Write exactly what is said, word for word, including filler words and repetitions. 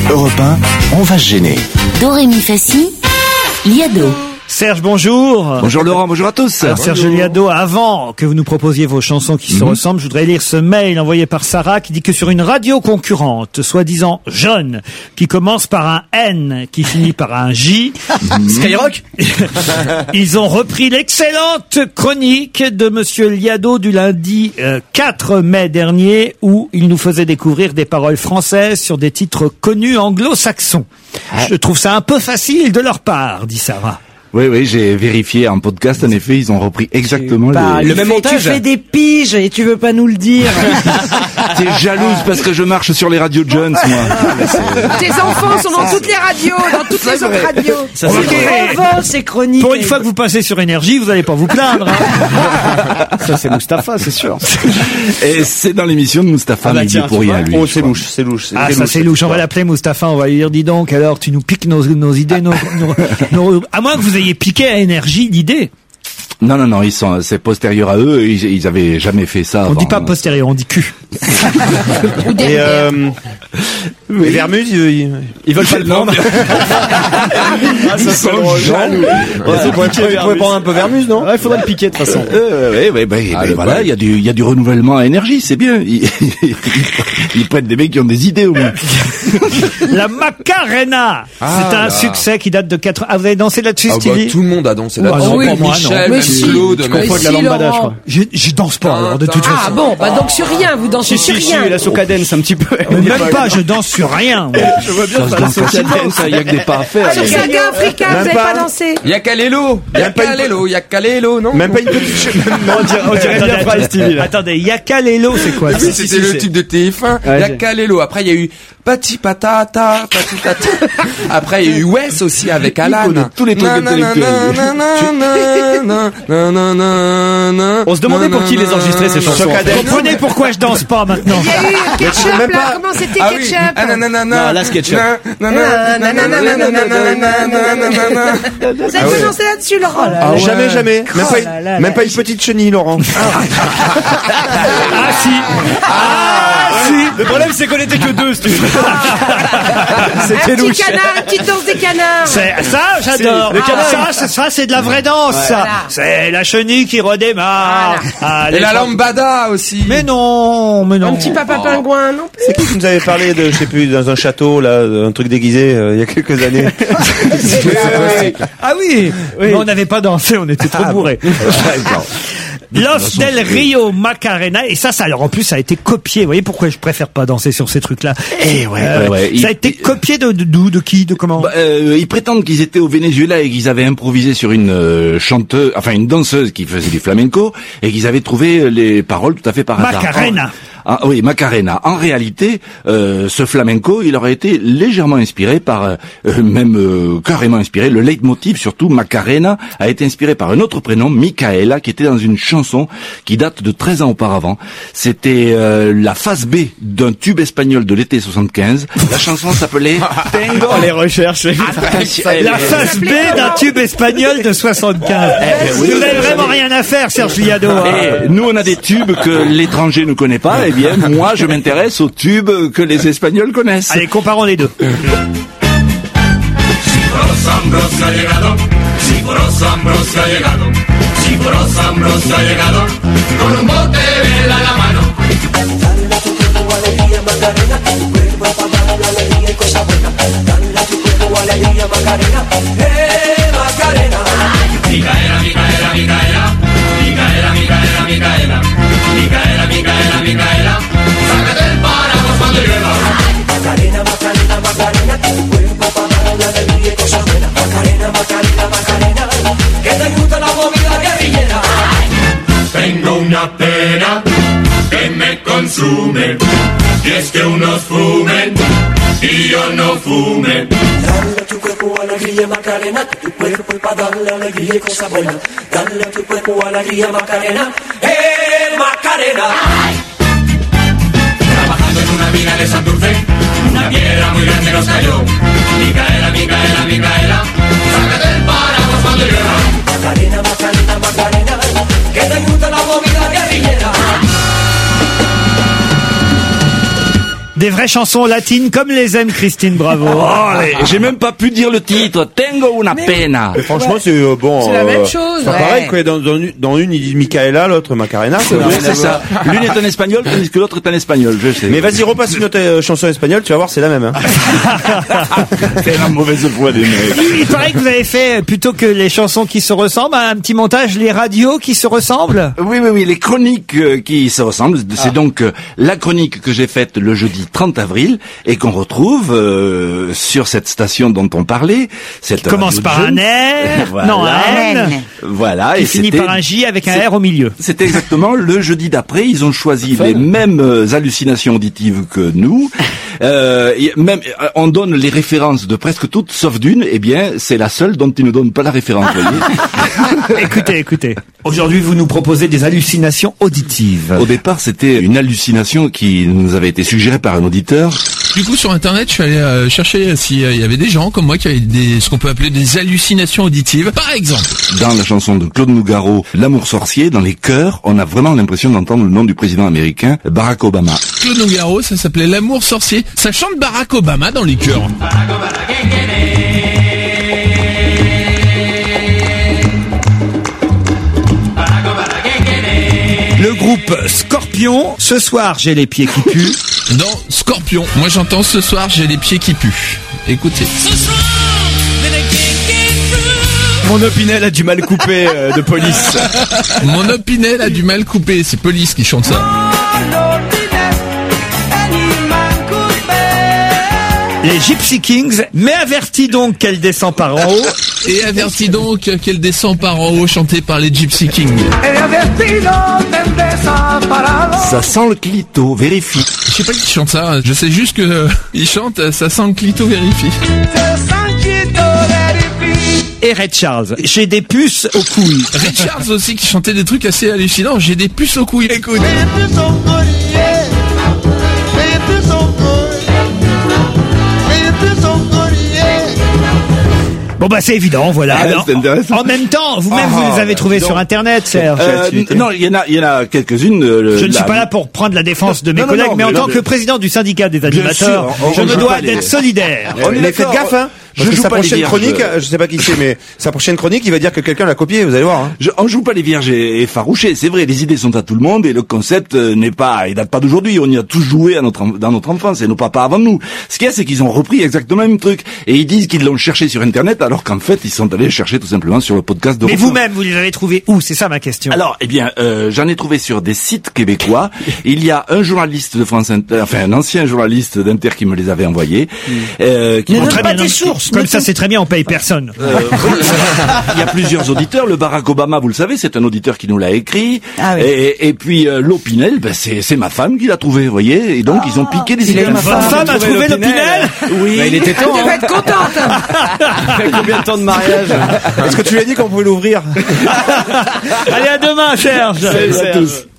Europe un, on va se gêner. Do, ré, mi, fa, si, Liado. Serge, bonjour. Bonjour Laurent, bonjour à tous. Alors Serge Liado, avant que vous nous proposiez vos chansons qui se mmh. ressemblent, je voudrais lire ce mail envoyé par Sarah qui dit que sur une radio concurrente, soi-disant jeune, qui commence par un N, qui finit par un J, mmh. Skyrock, ils ont repris l'excellente chronique de Monsieur Liado du lundi euh, quatre mai dernier, où il nous faisait découvrir des paroles françaises sur des titres connus anglo-saxons. Ah. Je trouve ça un peu facile de leur part, dit Sarah. Oui, oui, j'ai vérifié en podcast. En effet, ils ont repris exactement bah, les... le même montage. Tu fais des piges et tu veux pas nous le dire. T'es jalouse parce que je marche sur les radios Jones, moi. Tes enfants sont dans toutes les radios, dans toutes les autres radios. Ça, c'est okay. Bon, ces chroniques. Pour une fois que vous passez sur Énergie, vous allez pas vous plaindre. Hein. Ça, c'est Mustapha, c'est sûr. Et c'est dans l'émission de Mustapha, ah bah mais tiens, il est pour rien, lui. Oh, c'est louche, c'est louche. Ah, ça, c'est louche. On va l'appeler Mustapha. On va lui dire, dis donc, alors, tu nous piques nos, nos idées, nos, nos, nos... à moins que vous ayez piqué à Énergie l'idée. Non, non, non, ils sont, c'est postérieur à eux, ils, ils avaient jamais fait ça avant. On dit pas postérieur, on dit cul. Et, euh, oui. Vermus, ils, ils veulent pas le prendre. Ah, ça sont jaloux. Vous pouvez prendre un peu Vermus, non? Ouais, il faudrait le piquer, de toute façon. Euh, ouais, ouais, bah, ah, bah, voilà, il y a du, il y a du renouvellement à Énergie, c'est bien. Ils, ils prennent des mecs qui ont des idées, au moins. La Macarena. Ah, c'est un là. succès qui date de quatre, ah, vous avez dansé là-dessus, ah, Stevie? Bah, tout le monde a dansé là-dessus. Oh, oui, moi, Michel, mais si. Claude, tu confonds de la lambada, je crois. Je, je danse pas, alors, de toute façon. Ah bon, bah, donc sur rien, vous dansez si, sur si, rien. Si, la socadence, un petit peu. Mais même pas, je danse sur rien. Je vois bien ça, la socadence, il y a que des pas à faire. Sur Saga Africa, vous avez pas dansé. Y'a Kalelo, y'a Kalelo, y'a Kalelo, non? Même pas une petite chose. On dirait bien Fry Stevie. Attendez, y'a Kalelo, c'est quoi? C'était le type de T F un. Y'a Kalelo. Après, il y a eu Pati Patata, Pati Tata. Après, il y a eu Wes aussi avec Alan. Tous les trucs intellectuels. On se demandait pour qui les enregistrait ces chansons. Vous comprenez pourquoi je danse pas maintenant? Il y a eu Ketchup là, comment c'était Ketchup? Non, là, Ketchup. Vous avez pas dansé là-dessus, Laurent? Jamais, jamais. Même pas une petite chenille, Laurent. Ah si. Ah si. Le problème, c'est qu'on était que deux, si tu veux. C'était louche. Un petit canard, une petite danse des canards. C'est, ça, j'adore. Le canard, ça, c'est, ça, c'est de la vraie danse, ça. Voilà. C'est la chenille qui redémarre. Voilà. Ah, et la lambada aussi. Mais non, mais non. Un petit papa pingouin, non plus. C'est qui qui nous avait parlé de, je sais plus, dans un château, là, un truc déguisé, euh, il y a quelques années. Ah oui, oui. Mais on n'avait pas dansé, on était trop ah, bourrés. Bon. Los del Rio Macarena, et ça, ça, alors en plus, ça a été copié. Vous voyez pourquoi je préfère pas danser sur ces trucs-là? Eh ouais, euh, ouais, ouais. Ça il, a été il, copié de, de, de, de qui, de comment? Bah, euh, ils prétendent qu'ils étaient au Venezuela et qu'ils avaient improvisé sur une euh, chanteuse, enfin une danseuse qui faisait du flamenco, et qu'ils avaient trouvé les paroles tout à fait par hasard. Macarena. Ah, oui, Macarena. En réalité, euh, ce flamenco, il aurait été légèrement inspiré par, euh, même euh, carrément inspiré, le leitmotiv, surtout Macarena, a été inspiré par un autre prénom, Micaela, qui était dans une chanson qui date de treize ans auparavant. C'était euh, la face B d'un tube espagnol de l'été soixante-quinze. La chanson s'appelait Tango. Les recherches. La face B d'un tube espagnol de soixante-quinze. Vous n'avez vraiment rien à faire, Serge Liado. Et nous, on a des tubes que l'étranger ne connaît pas. Eh bien, moi, je m'intéresse aux tubes que les Espagnols connaissent. Allez, comparons les deux. Micaela, Micaela, Micaela, Micaela, Micaela, Micaela, Micaela, Micaela, Micaela, sácate el paraguas cuando llueva. Macarena, Macarena, Macarena, tu cuerpo para dar la alegría y cosas buenas. Macarena, Macarena, Macarena, que te gusta la movida guerrillera. Tengo una pena que me consume, y es que unos fumen y yo no fume. Dale a tu cuerpo alegría, Macarena, tu cuerpo es para darle alegría y cosas buenas. Dale a tu cuerpo alegría, Macarena, eh, Macarena. Ay. Trabajando en una mina de Santurce, una piedra muy grande nos cayó. Micaela, Micaela, Micaela, sácate el paraguas cuando llueva. Macarena, Macarena, Macarena, que te gusta la movida guerrillera. Des Des vraies chansons latines comme les aime Christine Bravo. Oh, allez, j'ai même pas pu dire le titre. Tengo una pena. Mais franchement, c'est euh, bon. C'est la euh, même chose, c'est ouais. pareil, quoi. Dans, dans, une- dans une, ils disent Micaela, l'autre Macarena. ça n'a Oui, rien à c'est ça. voir. L'une est en espagnol, tandis que l'autre est en espagnol, je sais. Mais vas-y, repasse une autre euh, chanson espagnole, tu vas voir, c'est la même. Hein. c'est la mauvaise foi des mecs. Il, il paraît que vous avez fait, plutôt que les chansons qui se ressemblent, un petit montage, les radios qui se ressemblent. Oui, oui, oui, les chroniques euh, qui se ressemblent. C'est donc euh, la chronique que j'ai faite le jeudi trente avril et qu'on retrouve euh, sur cette station dont on parlait. Cette Commence radio de par un jeunes. R, Voilà. non un N, Voilà. qui et finit c'était- par un J avec un c'est- R au milieu. C'était exactement le jeudi d'après. Ils ont choisi les mêmes euh, hallucinations auditives que nous. Euh, et même, euh, on donne les références de presque toutes, sauf d'une. Eh bien, c'est la seule dont ils ne donnent pas la référence. voyez. Écoutez, écoutez. Aujourd'hui, vous nous proposez des hallucinations auditives. Au départ, c'était une hallucination qui nous avait été suggérée par un auditeur. Du coup, sur Internet, je suis allé euh, chercher s'il y avait des gens comme moi qui avaient des, ce qu'on peut appeler des hallucinations auditives. Par exemple, Dans la chanson de Claude Nougaro, L'amour sorcier, dans les chœurs, on a vraiment l'impression d'entendre le nom du président américain, Barack Obama. Claude Nougaro, ça s'appelait L'amour sorcier. Ça chante Barack Obama dans les chœurs. Le groupe Scorpion, ce soir j'ai les pieds qui puent. Dans Scorpion, moi j'entends ce soir, j'ai les pieds qui puent. Écoutez. Mon Opinel a du mal coupé euh, de police. Mon Opinel a du mal coupé, c'est Police qui chante ça. Les Gypsy Kings, mais avertis donc qu'elle descend par en haut. Et avertis donc qu'elle descend par en haut, chantée par les Gypsy Kings. Ça sent le clito, vérifie. Je sais pas qui chante ça, je sais juste que euh, il chante euh, ça sent le clito vérifie. Et Ray Charles, j'ai des puces aux couilles. Ray Charles aussi qui chantait des trucs assez hallucinants, j'ai des puces aux couilles. Écoute. Bon bah c'est évident, voilà. Ah, Alors, c'est intéressant. en même temps, vous-même Ah, vous les avez trouvées donc. sur Internet, Serge. Euh, non, il y en a, il y en a quelques-unes. euh, Je ne la- suis pas là pour prendre la défense de mes Non, non, collègues, non, mais en mais tant là, que président du syndicat des sûr, animateurs, on- je on me joue dois pas les- d'être solidaire. On est Mais faites d'accord. gaffe, hein. Je Parce que joue sa pas les prochaine vierges. chronique, euh, je sais pas qui c'est, mais sa prochaine chronique, il va dire que quelqu'un l'a copié, vous allez voir. Hein. Je, on joue pas les vierges et- effarouchées, c'est vrai, les idées sont à tout le monde et le concept euh, n'est pas, il date pas d'aujourd'hui, on y a tous joué à notre, en- dans notre enfance et nos papas avant nous. Ce qu'il y a, c'est qu'ils ont repris exactement le même truc et ils disent qu'ils l'ont cherché sur Internet alors qu'en fait, ils sont allés le chercher tout simplement sur le podcast de Mais Europe un. vous-même, vous les avez trouvés où? C'est ça ma question. Alors, eh bien, euh, j'en ai trouvé sur des sites québécois. Il y a un journaliste de France Inter, enfin un ancien journaliste d'Inter qui me les avait envoyés. Euh, qui Bon, m'ont très très bien, donc, Comme ça, c'est très bien, on paye personne. Euh, il y a plusieurs auditeurs. Le Barack Obama, vous le savez, c'est un auditeur qui nous l'a écrit. Ah oui. et, et puis euh, l'Opinel, ben, c'est, c'est ma femme qui l'a trouvé, vous voyez. Et donc ils ont piqué des idées. Votre femme a trouvé l'Opinel? Oui. il était temps. Tu vas être contente. Après combien de temps de mariage? Est-ce que tu lui as dit qu'on pouvait l'ouvrir? Allez, à demain, Serge. Salut à tous.